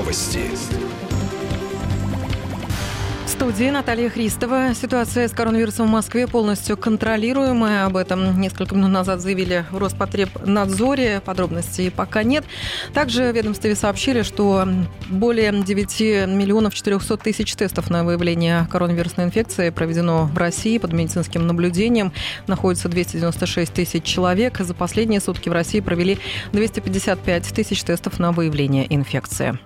Новости. В студии Наталья Христова. Ситуация с коронавирусом в Москве полностью контролируемая. Об этом несколько минут назад заявили в Роспотребнадзоре. Подробностей пока нет. Также в ведомстве сообщили, что более 9 миллионов 400 тысяч тестов на выявление коронавирусной инфекции проведено в России под медицинским наблюдением. Находится 296 тысяч человек. За последние сутки в России провели 255 тысяч тестов на выявление инфекции.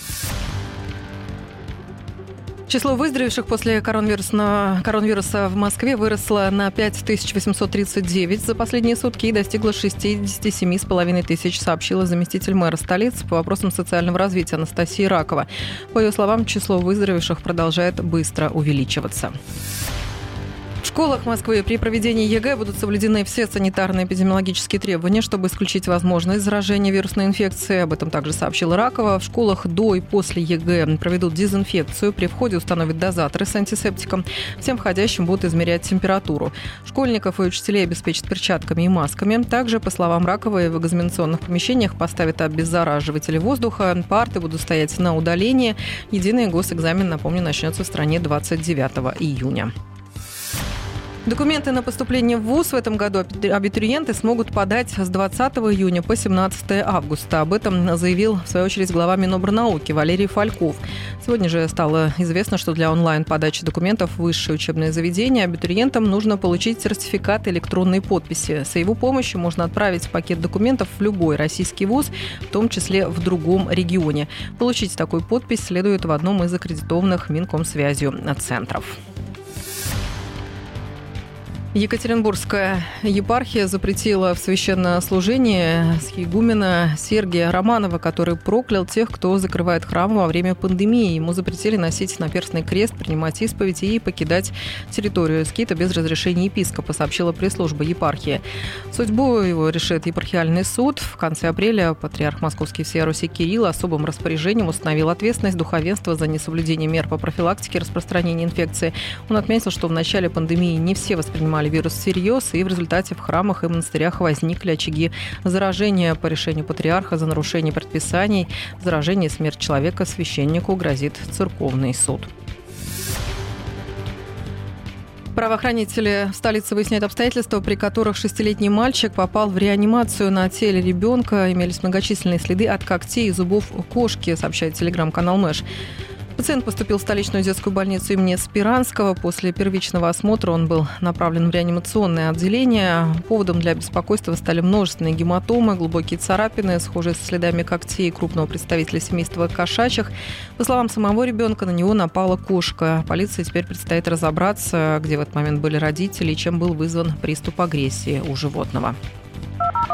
Число выздоровевших после коронавируса в Москве выросло на 5839 за последние сутки и достигло 67,5 тысяч, сообщила заместитель мэра столицы по вопросам социального развития Анастасия Ракова. По ее словам, число выздоровевших продолжает быстро увеличиваться. В школах Москвы при проведении ЕГЭ будут соблюдены все санитарно-эпидемиологические требования, чтобы исключить возможность заражения вирусной инфекцией. Об этом также сообщила Ракова. В школах до и после ЕГЭ проведут дезинфекцию. При входе установят дозаторы с антисептиком. Всем входящим будут измерять температуру. Школьников и учителей обеспечат перчатками и масками. Также, по словам Раковой, в экзаменационных помещениях поставят обеззараживатели воздуха. Парты будут стоять на удалении. Единый госэкзамен, напомню, начнется в стране 29 июня. Документы на поступление в ВУЗ в этом году абитуриенты смогут подать с 20 июня по 17 августа. Об этом заявил, в свою очередь, глава Минобрнауки Валерий Фальков. Сегодня же стало известно, что для онлайн-подачи документов в высшее учебное заведение абитуриентам нужно получить сертификат электронной подписи. С его помощью можно отправить пакет документов в любой российский вуз, в том числе в другом регионе. Получить такую подпись следует в одном из аккредитованных Минкомсвязью центров. Екатеринбургская епархия запретила в священнослужении схиегумена Сергия Романова, который проклял тех, кто закрывает храм во время пандемии. Ему запретили носить наперстный крест, принимать исповедь и покидать территорию скита без разрешения епископа, сообщила пресс-служба епархии. Судьбу его решит епархиальный суд. В конце апреля патриарх Московский всея Руси Кирилл особым распоряжением установил ответственность духовенства за несоблюдение мер по профилактике распространения инфекции. Он отметил, что в начале пандемии не все воспринимали вирус всерьез, и в результате в храмах и монастырях возникли очаги заражения. По решению патриарха за нарушение предписаний, заражение и смерть человека священнику грозит церковный суд. Правоохранители в столице выясняют обстоятельства, при которых 6-летний мальчик попал в реанимацию. На теле ребенка имелись многочисленные следы от когтей и зубов кошки, сообщает телеграм-канал Мэш. Пациент поступил в столичную детскую больницу имени Спиранского. После первичного осмотра он был направлен в реанимационное отделение. Поводом для беспокойства стали множественные гематомы, глубокие царапины, схожие со следами когтей крупного представителя семейства кошачьих. По словам самого ребенка, на него напала кошка. Полиции теперь предстоит разобраться, где в этот момент были родители и чем был вызван приступ агрессии у животного.